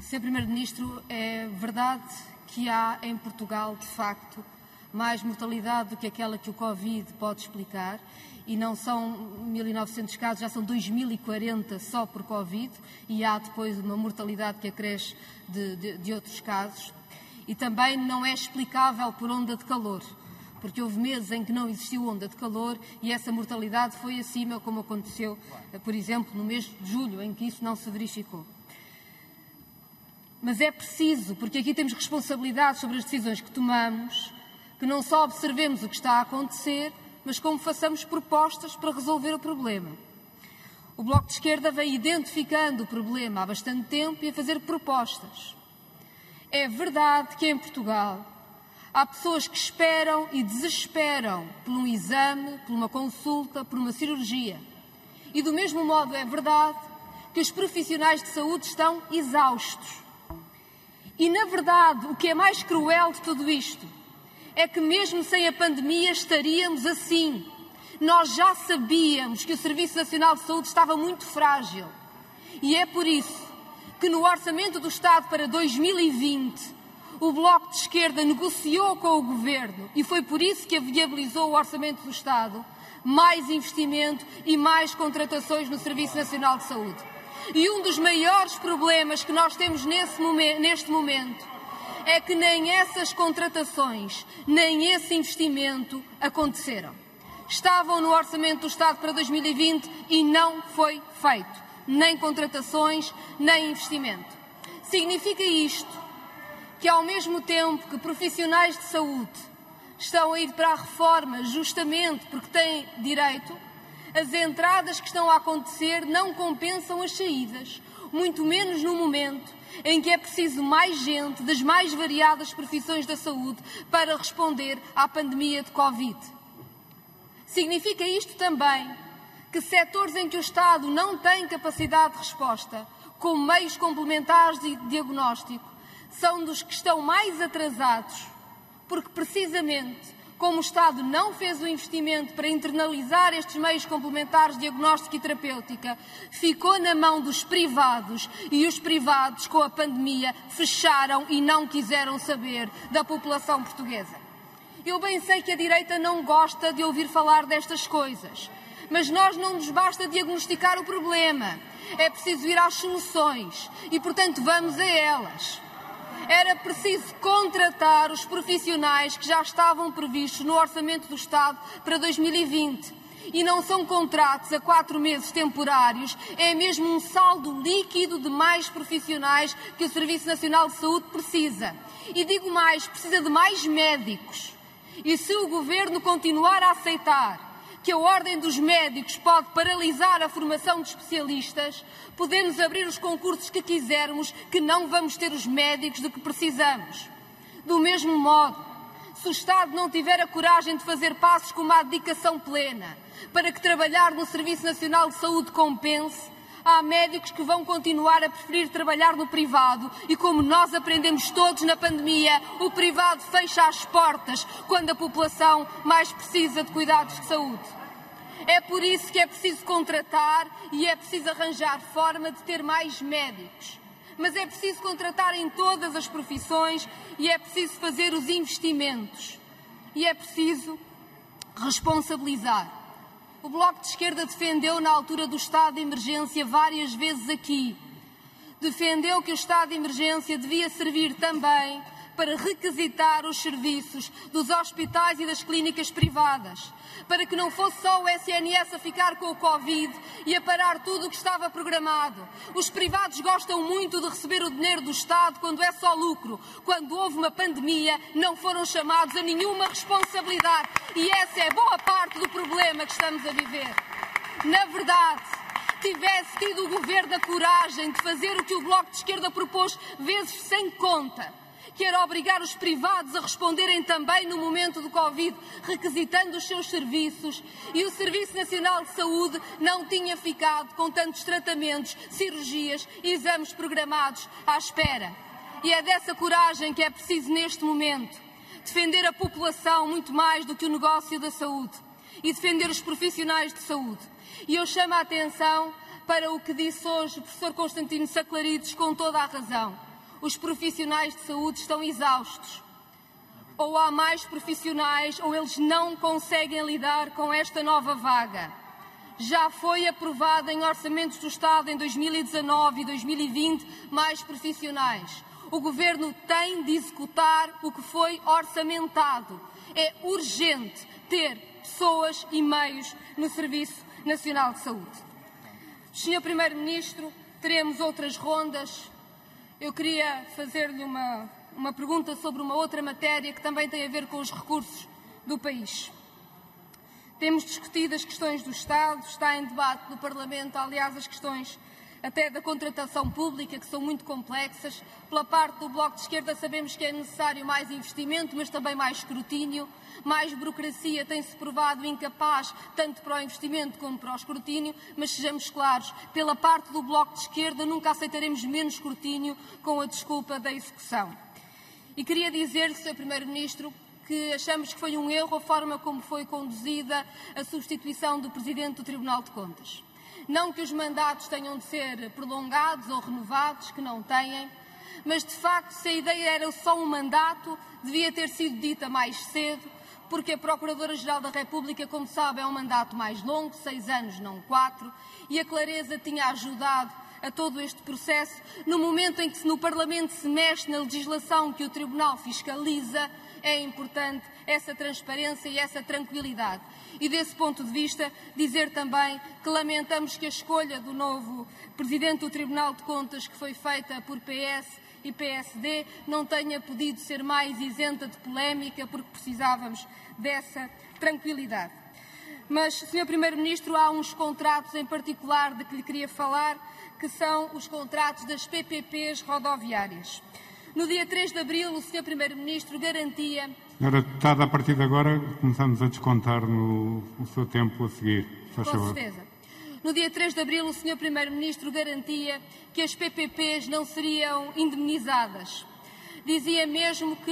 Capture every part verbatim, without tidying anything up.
senhor Primeiro-Ministro, é verdade que há em Portugal, de facto, mais mortalidade do que aquela que o Covid pode explicar, e não são mil e novecentos casos, já são dois mil e quarenta só por Covid, e há depois uma mortalidade que acresce de, de, de outros casos. E também não é explicável por onda de calor, porque houve meses em que não existiu onda de calor e essa mortalidade foi acima, como aconteceu, por exemplo, no mês de julho, em que isso não se verificou. Mas é preciso, porque aqui temos responsabilidade sobre as decisões que tomamos, que não só observemos o que está a acontecer, mas como façamos propostas para resolver o problema. O Bloco de Esquerda vem identificando o problema há bastante tempo e a fazer propostas. É verdade que em Portugal há pessoas que esperam e desesperam por um exame, por uma consulta, por uma cirurgia. E do mesmo modo é verdade que os profissionais de saúde estão exaustos. E, na verdade, o que é mais cruel de tudo isto é que mesmo sem a pandemia estaríamos assim. Nós já sabíamos que o Serviço Nacional de Saúde estava muito frágil. E é por isso que no Orçamento do Estado para dois mil e vinte o Bloco de Esquerda negociou com o Governo, e foi por isso que viabilizou o Orçamento do Estado, mais investimento e mais contratações no Serviço Nacional de Saúde. E um dos maiores problemas que nós temos nesse momento, neste momento é que nem essas contratações, nem esse investimento aconteceram. Estavam no Orçamento do Estado para dois mil e vinte e não foi feito. Nem contratações, nem investimento. Significa isto que, ao mesmo tempo que profissionais de saúde estão a ir para a reforma justamente porque têm direito, as entradas que estão a acontecer não compensam as saídas, muito menos no momento em que é preciso mais gente das mais variadas profissões da saúde para responder à pandemia de Covid. Significa isto também que setores em que o Estado não tem capacidade de resposta, como meios complementares de diagnóstico, são dos que estão mais atrasados, porque precisamente como o Estado não fez o investimento para internalizar estes meios complementares de diagnóstico e terapêutica, ficou na mão dos privados, e os privados, com a pandemia, fecharam e não quiseram saber da população portuguesa. Eu bem sei que a direita não gosta de ouvir falar destas coisas, mas nós não nos basta diagnosticar o problema. É preciso ir às soluções e, portanto, vamos a elas. Era preciso contratar os profissionais que já estavam previstos no Orçamento do Estado para dois mil e vinte. E não são contratos a quatro meses temporários, é mesmo um saldo líquido de mais profissionais que o Serviço Nacional de Saúde precisa. E digo mais, precisa de mais médicos. E se o Governo continuar a aceitar que a Ordem dos Médicos pode paralisar a formação de especialistas, podemos abrir os concursos que quisermos, que não vamos ter os médicos de que precisamos. Do mesmo modo, se o Estado não tiver a coragem de fazer passos como a dedicação plena, para que trabalhar no Serviço Nacional de Saúde compense, há médicos que vão continuar a preferir trabalhar no privado e, como nós aprendemos todos na pandemia, o privado fecha as portas quando a população mais precisa de cuidados de saúde. É por isso que é preciso contratar e é preciso arranjar forma de ter mais médicos. Mas é preciso contratar em todas as profissões e é preciso fazer os investimentos. E é preciso responsabilizar. O Bloco de Esquerda defendeu na altura do estado de emergência várias vezes aqui. Defendeu que o estado de emergência devia servir também para requisitar os serviços dos hospitais e das clínicas privadas, para que não fosse só o S N S a ficar com o Covid e a parar tudo o que estava programado. Os privados gostam muito de receber o dinheiro do Estado quando é só lucro. Quando houve uma pandemia, não foram chamados a nenhuma responsabilidade. E essa é boa parte do problema que estamos a viver. Na verdade, tivesse tido o Governo a coragem de fazer o que o Bloco de Esquerda propôs vezes sem conta, que era obrigar os privados a responderem também no momento do Covid, requisitando os seus serviços, e o Serviço Nacional de Saúde não tinha ficado com tantos tratamentos, cirurgias e exames programados à espera. E é dessa coragem que é preciso neste momento. Defender a população muito mais do que o negócio da saúde e defender os profissionais de saúde. E eu chamo a atenção para o que disse hoje o professor Constantino Saclarides com toda a razão. Os profissionais de saúde estão exaustos. Ou há mais profissionais ou eles não conseguem lidar com esta nova vaga. Já foi aprovado em orçamentos do Estado em dois mil e dezanove e dois mil e vinte mais profissionais. O Governo tem de executar o que foi orçamentado. É urgente ter pessoas e meios no Serviço Nacional de Saúde. senhor Primeiro-Ministro, teremos outras rondas. Eu queria fazer-lhe uma, uma pergunta sobre uma outra matéria que também tem a ver com os recursos do país. Temos discutido as questões do Estado, está em debate no Parlamento, aliás, as questões até da contratação pública, que são muito complexas. Pela parte do Bloco de Esquerda sabemos que é necessário mais investimento, mas também mais escrutínio. Mais burocracia tem-se provado incapaz, tanto para o investimento como para o escrutínio, mas sejamos claros, pela parte do Bloco de Esquerda nunca aceitaremos menos escrutínio com a desculpa da execução. E queria dizer-lhe, senhor Primeiro-Ministro, que achamos que foi um erro a forma como foi conduzida a substituição do Presidente do Tribunal de Contas. Não que os mandatos tenham de ser prolongados ou renovados, que não têm, mas de facto se a ideia era só um mandato, devia ter sido dita mais cedo, porque a Procuradora-Geral da República, como sabe, é um mandato mais longo, seis anos, não quatro, e a clareza tinha ajudado a todo este processo, no momento em que no Parlamento se mexe na legislação que o Tribunal fiscaliza, é importante essa transparência e essa tranquilidade. E desse ponto de vista, dizer também que lamentamos que a escolha do novo Presidente do Tribunal de Contas, que foi feita por P S e P S D, não tenha podido ser mais isenta de polémica, porque precisávamos dessa tranquilidade. Mas, senhor Primeiro-Ministro, há uns contratos em particular de que lhe queria falar, que são os contratos das P P Ps rodoviárias. No dia três de abril, o senhor Primeiro-Ministro garantia... Senhora Deputada, a partir de agora começamos a descontar no, o seu tempo a seguir. Faz Com favor. certeza. No dia três de abril, o senhor Primeiro-Ministro garantia que as P P Ps não seriam indemnizadas. Dizia mesmo que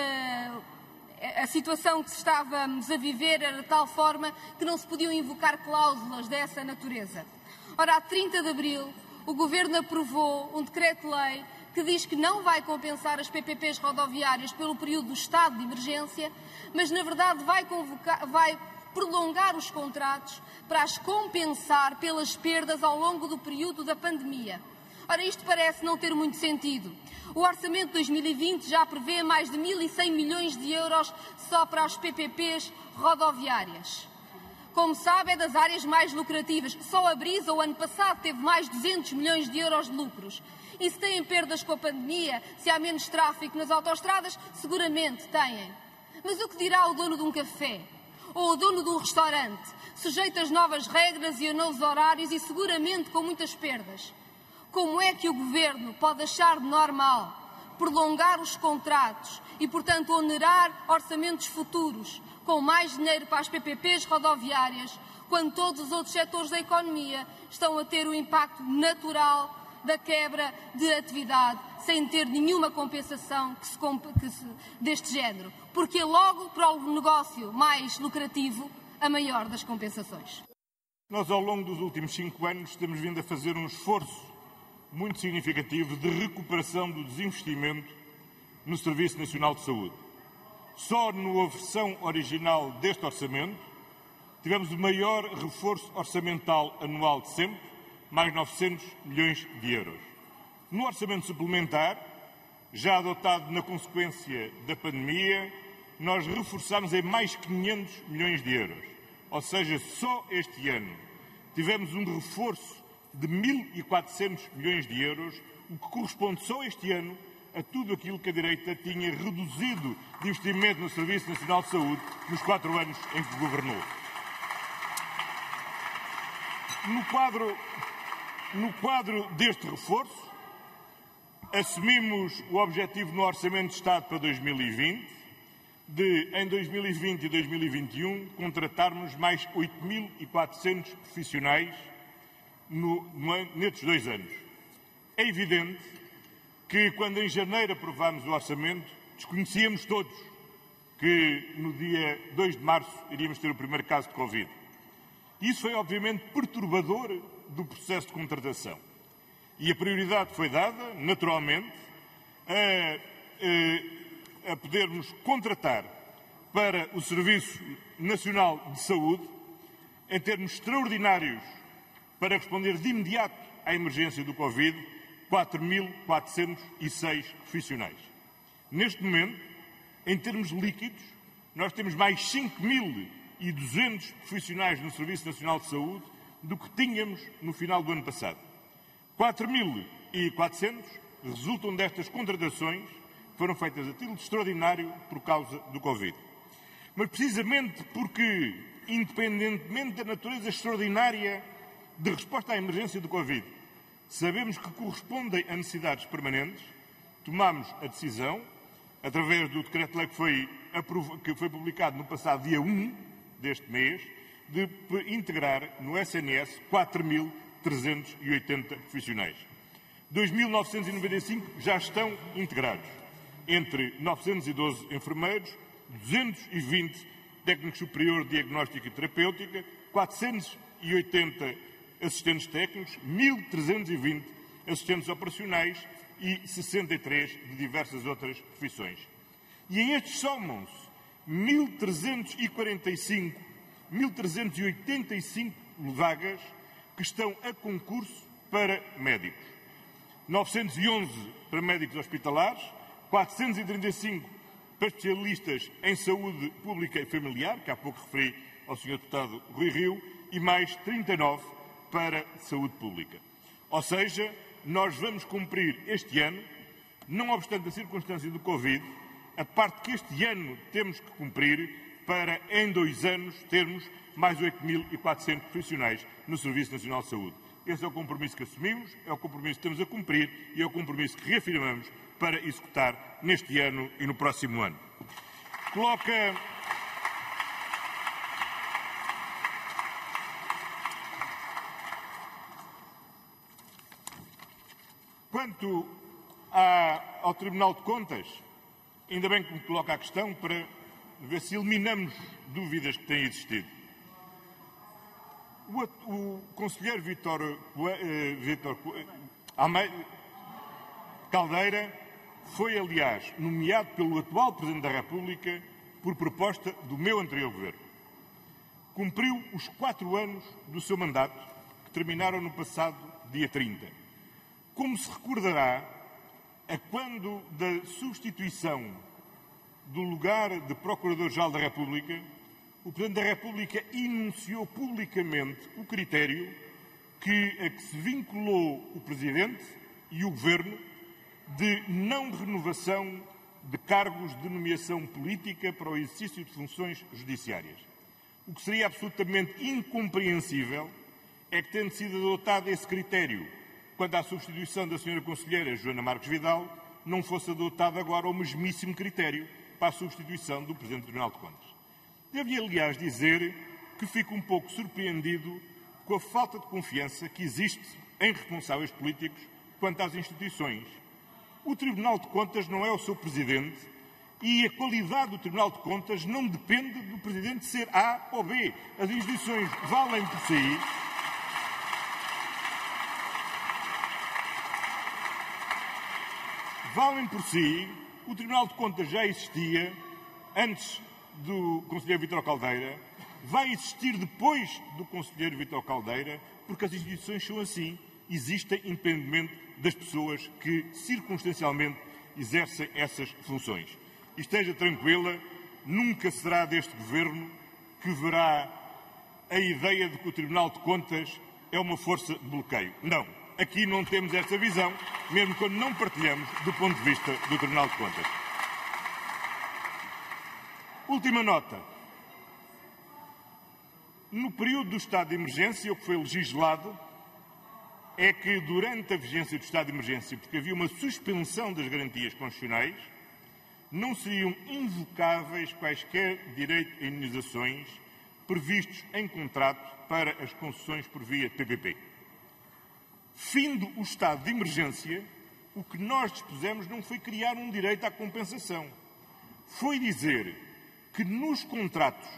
uh, a situação que estávamos a viver era de tal forma que não se podiam invocar cláusulas dessa natureza. Ora, a trinta de abril, o Governo aprovou um decreto-lei que diz que não vai compensar as P P Ps rodoviárias pelo período do estado de emergência, mas, na verdade, vai, convocar, vai prolongar os contratos para as compensar pelas perdas ao longo do período da pandemia. Ora, isto parece não ter muito sentido. O Orçamento de dois mil e vinte já prevê mais de mil e cem milhões de euros só para as P P Ps rodoviárias. Como sabe, é das áreas mais lucrativas. Só a Brisa, o ano passado, teve mais de duzentos milhões de euros de lucros. E se têm perdas com a pandemia, se há menos tráfego nas autoestradas, seguramente têm. Mas o que dirá o dono de um café? Ou o dono de um restaurante, sujeito às novas regras e a novos horários e seguramente com muitas perdas? Como é que o Governo pode achar de normal prolongar os contratos e, portanto, onerar orçamentos futuros com mais dinheiro para as P P Ps rodoviárias, quando todos os outros setores da economia estão a ter o impacto natural da quebra de atividade, sem ter nenhuma compensação que se, que se, deste género? Porque é logo para o negócio mais lucrativo a maior das compensações. Nós, ao longo dos últimos cinco anos, temos vindo a fazer um esforço muito significativo de recuperação do desinvestimento no Serviço Nacional de Saúde. Só na versão original deste orçamento tivemos o maior reforço orçamental anual de sempre, mais novecentos milhões de euros. No orçamento suplementar, já adotado na consequência da pandemia, nós reforçamos em mais quinhentos milhões de euros. Ou seja, só este ano tivemos um reforço de mil e quatrocentos milhões de euros, o que corresponde só este ano a tudo aquilo que a direita tinha reduzido de investimento no Serviço Nacional de Saúde nos quatro anos em que governou. No quadro, no quadro deste reforço, assumimos o objetivo no Orçamento de Estado para dois mil e vinte de, em dois mil e vinte e dois mil e vinte e um, contratarmos mais oito mil e quatrocentos profissionais no, no, nestes dois anos. É evidente que, quando em janeiro aprovámos o orçamento, desconhecíamos todos que no dia dois de março iríamos ter o primeiro caso de Covid. Isso foi, obviamente, perturbador do processo de contratação. E a prioridade foi dada, naturalmente, a, a, a podermos contratar para o Serviço Nacional de Saúde, em termos extraordinários, para responder de imediato à emergência do Covid, quatro mil quatrocentos e seis profissionais. Neste momento, em termos líquidos, nós temos mais cinco mil e duzentos profissionais no Serviço Nacional de Saúde do que tínhamos no final do ano passado. quatro mil e quatrocentos resultam destas contratações que foram feitas a título extraordinário por causa do Covid. Mas precisamente porque, independentemente da natureza extraordinária de resposta à emergência do Covid, sabemos que correspondem a necessidades permanentes, tomamos a decisão, através do decreto-lei que foi, que foi publicado no passado dia um deste mês, de integrar no S N S quatro mil trezentos e oitenta profissionais. dois mil novecentos e noventa e cinco já estão integrados, entre novecentos e doze enfermeiros, duzentos e vinte técnicos superiores de diagnóstico e terapêutica, quatrocentos e oitenta assistentes técnicos, mil trezentos e vinte assistentes operacionais e sessenta e três de diversas outras profissões. E a estes somam-se mil trezentos e quarenta e cinco, mil trezentos e oitenta e cinco vagas que estão a concurso para médicos. novecentos e onze para médicos hospitalares, quatrocentos e trinta e cinco para especialistas em saúde pública e familiar, que há pouco referi ao senhor Deputado Rui Rio, e mais trinta e nove para saúde pública. Ou seja, nós vamos cumprir este ano, não obstante a circunstância do Covid, a parte que este ano temos que cumprir para, em dois anos, termos mais oito mil e quatrocentos profissionais no Serviço Nacional de Saúde. Esse é o compromisso que assumimos, é o compromisso que estamos a cumprir e é o compromisso que reafirmamos para executar neste ano e no próximo ano. Coloca... Quanto à, ao Tribunal de Contas, ainda bem que me coloca a questão para ver se eliminamos dúvidas que têm existido. O, o conselheiro Vítor, uh, Vítor uh, Caldeira foi, aliás, nomeado pelo atual Presidente da República por proposta do meu anterior governo. Cumpriu os quatro anos do seu mandato, que terminaram no passado dia trinta. Como se recordará, a quando da substituição do lugar de Procurador-Geral da República, o Presidente da República enunciou publicamente o critério que, a que se vinculou o Presidente e o Governo de não renovação de cargos de nomeação política para o exercício de funções judiciárias. O que seria absolutamente incompreensível é que, tendo sido adotado esse critério quando à substituição da senhora Conselheira Joana Marques Vidal, não fosse adotado agora o mesmíssimo critério para a substituição do Presidente do Tribunal de Contas. Devo, aliás, dizer que fico um pouco surpreendido com a falta de confiança que existe em responsáveis políticos quanto às instituições. O Tribunal de Contas não é o seu Presidente e a qualidade do Tribunal de Contas não depende do Presidente ser A ou B. As instituições valem por si. Valem por si. O Tribunal de Contas já existia antes do Conselheiro Vítor Caldeira, vai existir depois do Conselheiro Vítor Caldeira, porque as instituições são assim, existem independentemente das pessoas que circunstancialmente exercem essas funções. E esteja tranquila, nunca será deste Governo que verá a ideia de que o Tribunal de Contas é uma força de bloqueio. Não, aqui não temos esta visão, mesmo quando não partilhamos do ponto de vista do Tribunal de Contas. Última nota. No período do estado de emergência, o que foi legislado é que, durante a vigência do estado de emergência, porque havia uma suspensão das garantias constitucionais, não seriam invocáveis quaisquer direitos e indenizações previstos em contrato para as concessões por via P P P. Findo o estado de emergência, o que nós dispusemos não foi criar um direito à compensação. Foi dizer que nos contratos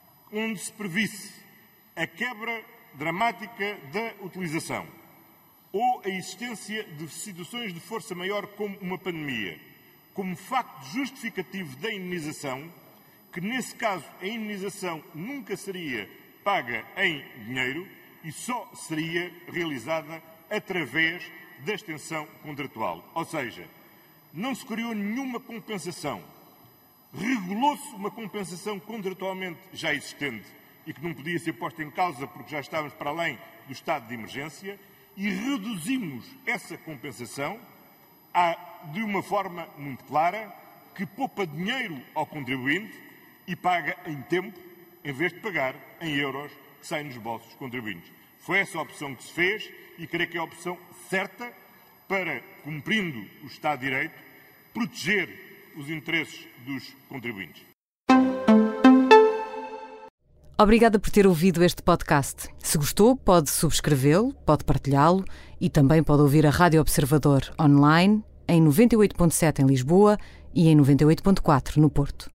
onde se previsse a quebra dramática da utilização ou a existência de situações de força maior como uma pandemia, como facto justificativo da indemnização, que nesse caso a indemnização nunca seria paga em dinheiro e só seria realizada através da extensão contratual. Ou seja, não se criou nenhuma compensação. Regulou-se uma compensação contratualmente já existente e que não podia ser posta em causa porque já estávamos para além do estado de emergência e reduzimos essa compensação a, de uma forma muito clara que poupa dinheiro ao contribuinte e paga em tempo em vez de pagar em euros que saem dos bolsos dos contribuintes. Foi essa a opção que se fez e creio que é a opção certa para, cumprindo o Estado de Direito, proteger os interesses dos contribuintes. Obrigada por ter ouvido este podcast. Se gostou, pode subscrevê-lo, pode partilhá-lo e também pode ouvir a Rádio Observador online em noventa e oito ponto sete em Lisboa e em noventa e oito ponto quatro no Porto.